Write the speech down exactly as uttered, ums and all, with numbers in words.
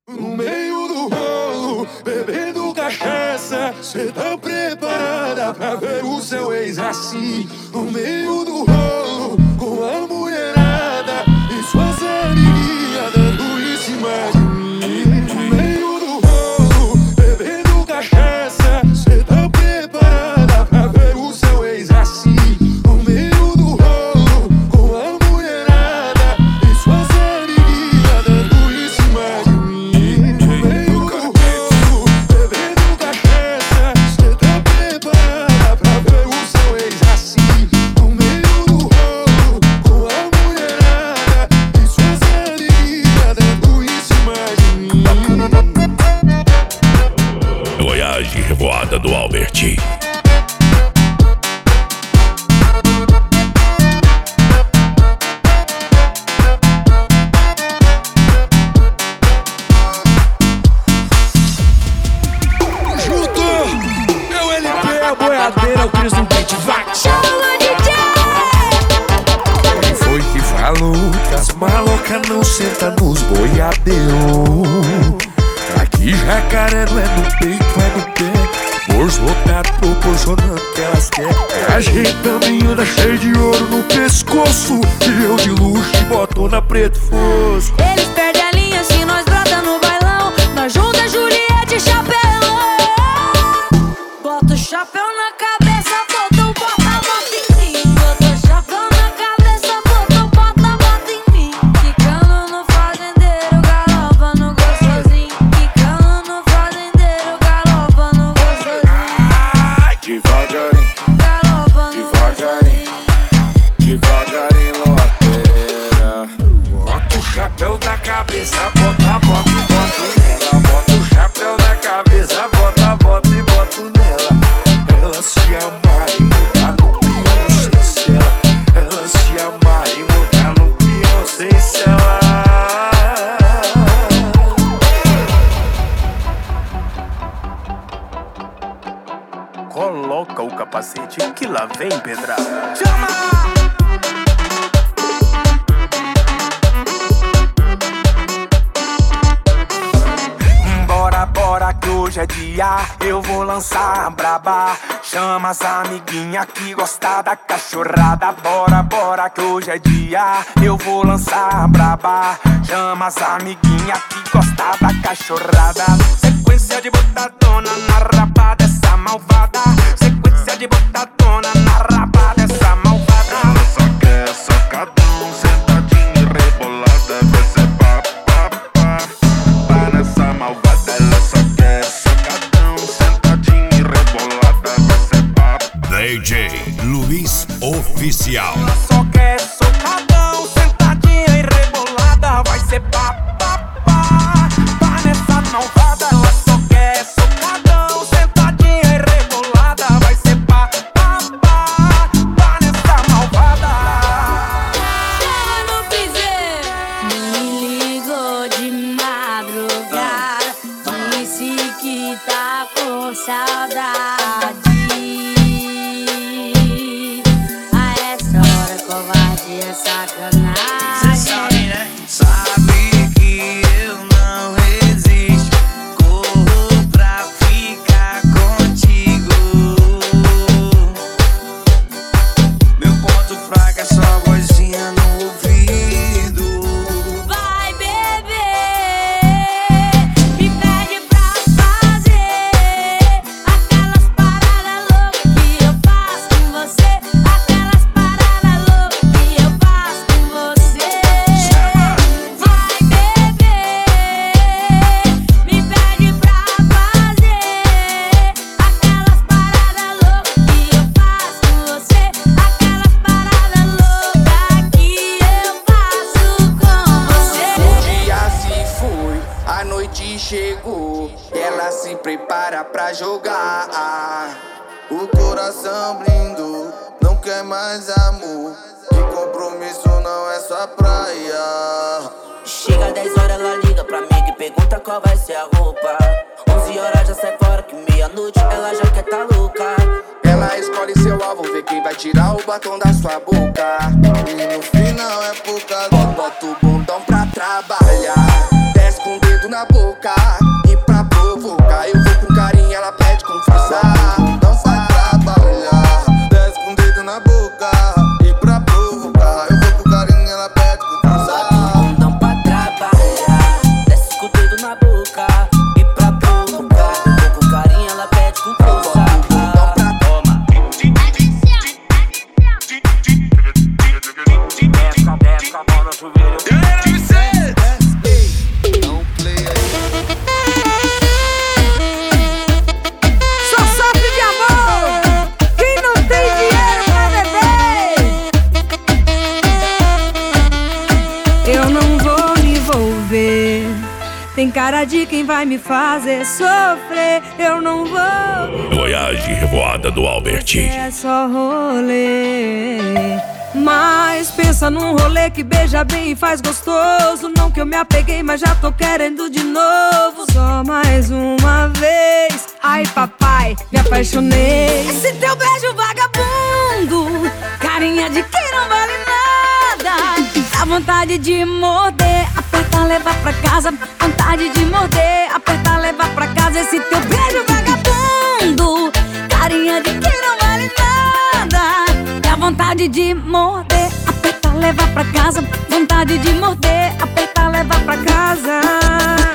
No meio do rolo, bebendo cachaça, cê tá preparada pra ver o seu ex assim? No meio do rolo, com a mulherada e suas amiguinhas dando em cima de mim. No meio do rolo, bebendo cachaça, cê tá preparada pra ver o seu ex assim? No meio do rolo, com a mulherada e suas amiguinhas dando em cima de mim. Voyage Revoada do Alberti. Junto, é o L P, a boiadeira, o Cris no pente, vai! Chama D J! Quem foi que falou que as malocas não sentam nos boiadeiros? Aqui jacaré não é no peito, é no pé. Bolso lotado proporcionando o que elas querem. A gente também anda cheio de ouro no pescoço, e eu de luxo e botona preto fosco. Eles perdem a linha se nós brota no bailão. Nós junta Juliette e chapéu. Bota o chapéu na cabeça, bota o bota, bota em mim. Bota o chapéu na cabeça, bota o bota, bota em mim. Quicando no fazendeiro, galopa no gostosinho. Quicando no fazendeiro, galopa no gostosinho. Devagarinho, Galopa no devagarinho, devagarinho, loteira. Bota o chapéu na cabeça, bota, bota e bota nela. Bota o chapéu na cabeça, bota, bota e bota nela. Ela se ama e muda no pião sem cela. Ela se ama e muda no pião sem cela. Coloca o capacete que lá vem pedrada. Bora, bora que hoje é dia, eu vou lançar a braba. Chama as amiguinhas que gosta da cachorrada. Bora, bora que hoje é dia, eu vou lançar a braba. Chama as amiguinhas que gosta da cachorrada. Sequência de botadona na raba dessa malvada. Sequência de botadona na raba dessa malvada. Ela só quer socadão, sentadinha e rebolada. Vai ser pá, pá, pá, pá nessa malvada. Ela só quer socadão, sentadinha e rebolada. Vai ser pá, D J Luiz Oficial. Ela só quer socadão, sentadinha e rebolada. Vai ser pá, pá, pá, pá nessa malvada. Ela só quer socadão, sentadinha e rebolada. Vai ser pá, pá, pá, pá nessa malvada. Chama no piseiro. Me ligou de madrugada, disse que tá com saudade. A essa hora covarde é sacanagem. Cê sabe, né? Sabe que eu não resisto. Corro pra ficar contigo. Meu ponto fraco é só vozinha no ouvido. Vai beber, me pede pra fazer aquelas paradas loucas que eu faço com você. Aquelas paradas loucas que eu faço com você. Vai beber, me pede pra fazer aquelas paradas loucas que eu faço com você. Aquelas paradas loucas que eu faço com você. O dia se foi, a noite chegou. Ela se prepara pra jogar. O coração blindou, não quer mais amor. E compromisso não é sua praia. Chega dez horas, ela liga pra mim e pergunta qual vai ser a roupa. Onze horas já sai fora, que meia-noite ela já quer tá louca. Ela escolhe seu alvo, vê quem vai tirar o batom da sua boca. E no final é por causa Bota o bundão pra trabalhar. Desce com o dedo na boca. E pra provocar, eu vou com carinho, ela pede com força. Não sai trabalhar, desce com o dedo na boca. E pra provocar, eu vou com carinho, ela pede com força. Não pra trabalhar, desce com o dedo na boca. E pra provocar, eu vou com carinho, ela pede com força. Só sofre de amor quem não tem dinheiro pra beber. Eu não vou me envolver, tem cara de quem vai me fazer sofrer. Eu não vou. Goiás de Revoada do Alberti. É só rolê. Mas pensa num rolê que beija bem e faz gostoso. Não que eu me apeguei, mas já tô querendo de novo. Só mais uma vez. Ai papai, me apaixonei. Esse teu beijo vagabundo, carinha de quem não vale nada. Dá vontade de morder, apertar, levar pra casa. Vontade de morder, apertar, levar pra casa. Esse teu beijo vagabundo, carinha de quem não vale nada. Dá vontade de morder, apertar, levar pra casa. Vontade de morder, apertar, levar pra casa.